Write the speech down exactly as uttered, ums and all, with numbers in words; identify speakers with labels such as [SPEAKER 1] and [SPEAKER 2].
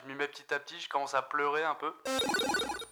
[SPEAKER 1] je m'y mets petit à petit, je commence à pleurer un peu.